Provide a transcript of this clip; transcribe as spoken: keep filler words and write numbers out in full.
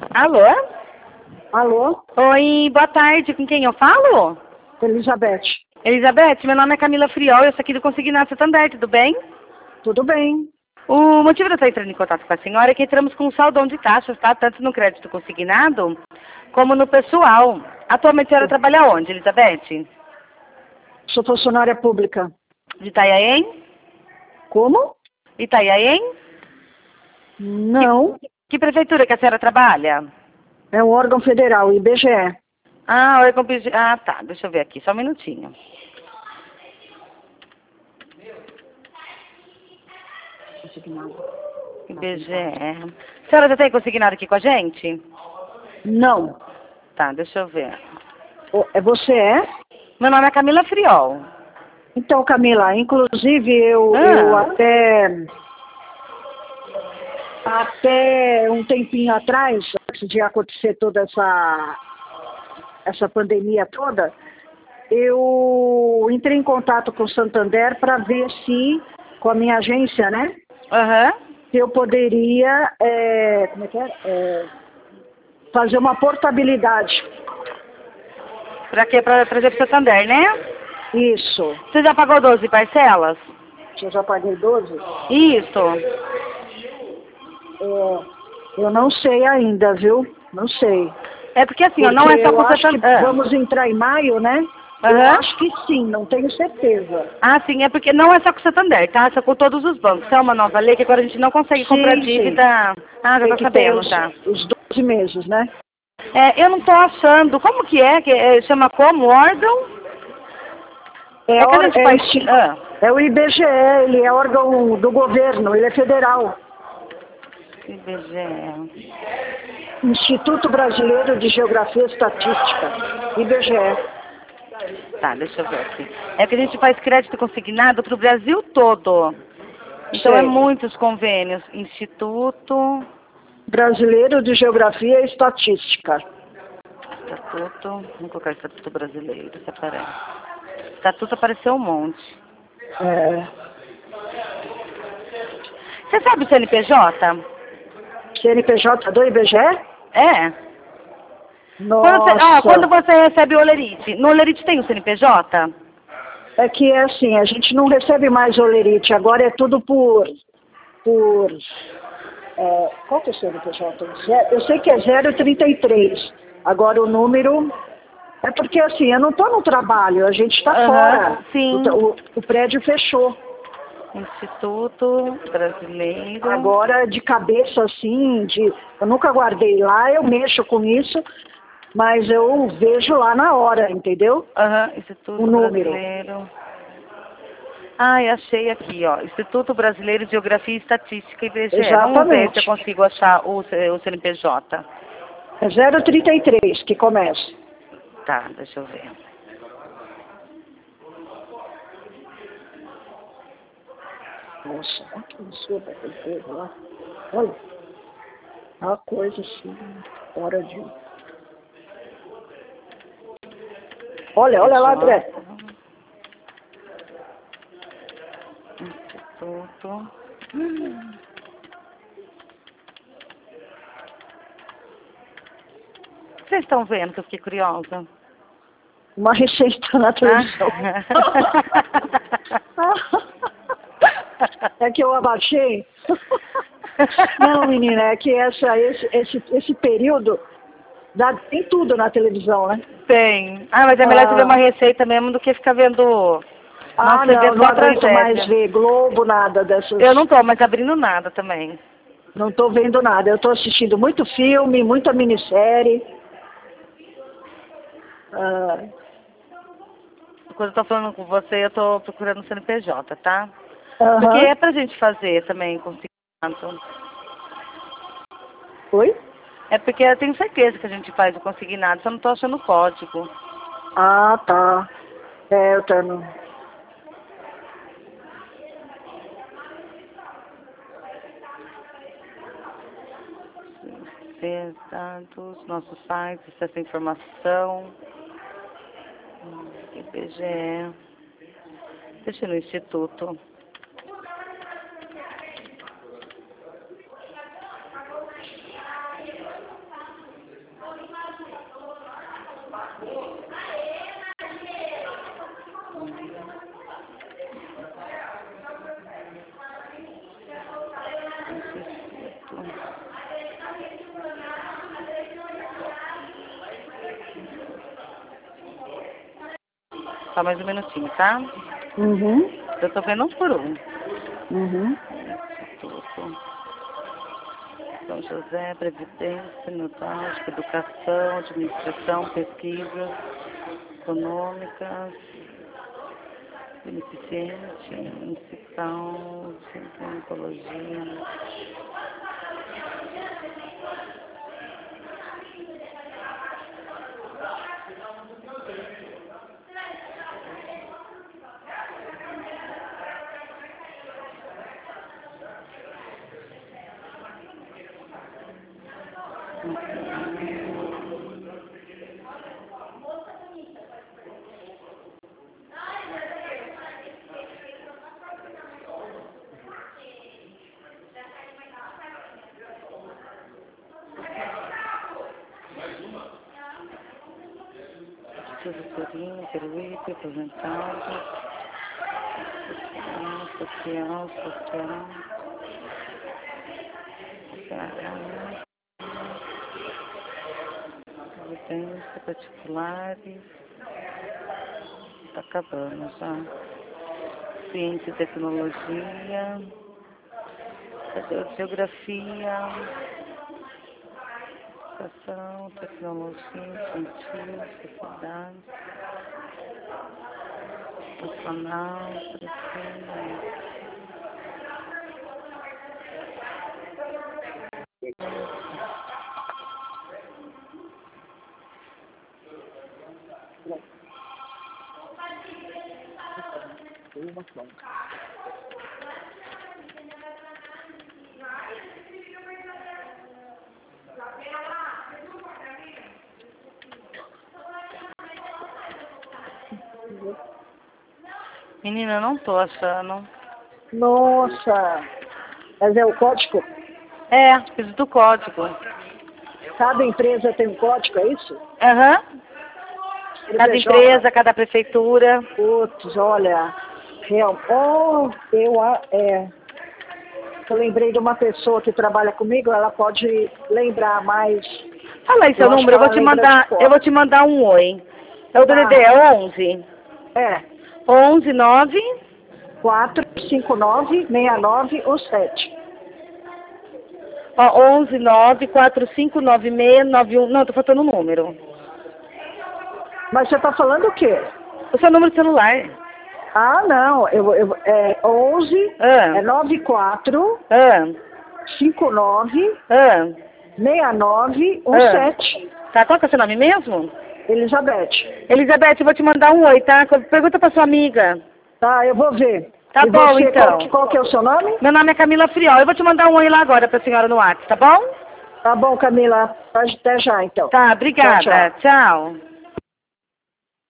Alô? Alô? Oi, boa tarde. Com quem eu falo? Elizabeth. Elizabeth, meu nome é Camila Friol, eu sou aqui do Consignado Santander, tudo bem? Tudo bem? O motivo de eu estar entrando em contato com a senhora é que entramos com um saldão de taxas, tá? Tanto no crédito consignado, como no pessoal. Atualmente a senhora trabalha onde, Elizabeth? Sou funcionária pública. De Itanhaém? Como? Itanhaém? Não. Que, que prefeitura que a senhora trabalha? É um órgão federal, I B G E. Ah, órgão... Ah, tá. Deixa eu ver aqui, só um minutinho. I B G E. A senhora já tem consignado aqui com a gente? Não. Tá, deixa eu ver. O- é Você é? Meu nome é Camila Friol. Então, Camila, inclusive eu, eu Ah, até, até um tempinho atrás, antes de acontecer toda essa, essa pandemia toda, eu entrei em contato com o Santander para ver se, com a minha agência, né, aham. se eu poderia, é, como é que é? É, fazer uma portabilidade. Pra quê? Pra trazer pro Santander, né? Isso. Você já pagou doze parcelas? Eu já paguei doze? Isso. É, eu não sei ainda, viu? Não sei. É porque assim, ó, não Porque é só eu com o acho que Santander. vamos entrar em maio, né? Eu Aham. acho que sim, não tenho certeza. Ah, sim, é porque não é só com o Santander, tá? É com todos os bancos. É uma nova lei que agora a gente não consegue comprar Sim, sim. dívida. Ah, já Tem tô que ter sabendo, os, tá? os doze meses, né? É, eu não tô achando. Como que é? Que é, chama como? Órgão? É, É que a or- gente é, faz. insti- Ah, é o I B G E, ele é órgão do governo, ele é federal. I B G E. Instituto Brasileiro de Geografia e Estatística, I B G E. Tá, deixa eu ver aqui. É que a gente faz crédito consignado pro Brasil todo. Então é Sei. muitos convênios. Instituto, Brasileiro de Geografia e Estatística. Estatuto, vamos colocar Estatuto Brasileiro, se aparece. Estatuto apareceu um monte. É, Você sabe o C N P J? C N P J do I B G E? É. Quando você, ah, quando Nossa, você recebe o Olerite, no Olerite tem o C N P J? é que é assim, a gente não recebe mais olerite, agora é tudo por... por é, qual que é o C N P J? Zé- Eu sei que é zero trinta e três, agora o número... É porque assim, eu não estou no trabalho, a gente está Aham, fora, o, sim. o, o prédio fechou. Instituto Brasileiro. Agora, de cabeça assim, de, eu nunca guardei lá, eu mexo com isso, mas eu vejo lá na hora, entendeu? Aham, O Instituto número. Brasileiro. Ai, achei aqui, ó. Instituto Brasileiro de Geografia e Estatística, I B G E. Vamos ver se eu Exatamente. consigo achar o, C- o C N P J. É zero trinta e três que começa. Tá, deixa eu ver. Nossa, olha que absurdo aquele povo lá. Olha, é uma coisa assim, fora de... Olha, olha lá, André. Instituto. Vocês estão vendo que eu fiquei curiosa? Uma receita na televisão. É que eu abaixei. Não, menina, é que essa, esse, esse, esse período dá, tem tudo na televisão, né? Tem. Ah, mas é melhor você ver uma Ah, receita mesmo do que ficar vendo... Nossa, ah você vê não, não só aguento mais tragédia. ver Globo, nada dessas. Eu não tô mais abrindo nada também. Não estou vendo nada. Eu estou assistindo muito filme, muita minissérie. Ah, Quando eu tô falando com você, eu tô procurando o C N P J, tá? Porque aham. é pra gente fazer também consignado. Oi? É porque eu tenho certeza que a gente faz o consignado, só não tô achando o código. Ah, tá. É, eu tô... Ver dados, nosso site, acesso à informação, I B G E. Deixa eu ir no Instituto. Só mais um minutinho, tá? Uhum. Eu tô vendo um por um. Uhum. Instituto São José, Previdência, Notárica, Educação, Administração, Pesquisas Econômicas, Beneficente, Municipal, Oncologia. Tutoria, Peruípe, aposentado, social, social, social, social, evidência, particulares, tá acabando já. Ciência e tecnologia, geografia, educação, tecnologia, infantil, sociedade, nacional, prefeito. Menina, eu não tô achando. Nossa. Mas é o código? É, preciso do código. Cada empresa tem um código, é isso? Aham. Cada empresa, cada prefeitura. Putz, olha. Real. Oh, eu, a- é, eu lembrei de uma pessoa que trabalha comigo, ela pode lembrar mais. Fala aí seu Eu acho número, eu que vou ela te lembra mandar, de cor. eu vou te mandar um oi. É o D D D, Tá. é onze? É. onze nove quatro cinco nove seis nove um sete. Ó, onze nove quatro cinco nove seis nove um. Não, tô faltando um número. Mas você está falando o quê? O seu número de celular. Ah, não. Eu, eu, é onze, Ah, é nove quatro ah, cinco nove ah, seis nove um ah. sete. Tá, qual que é o seu nome mesmo? Elizabeth. Elizabeth, eu vou te mandar um oi, tá? Pergunta pra sua amiga. Tá, eu vou ver. Tá E bom, você, então. Qual, que- qual que é o seu nome? Meu nome é Camila Friol. Eu vou te mandar um oi lá agora pra senhora no WhatsApp, tá bom? Tá bom, Camila. Até já, então. Tá, obrigada. Tchau, tchau. Tchau.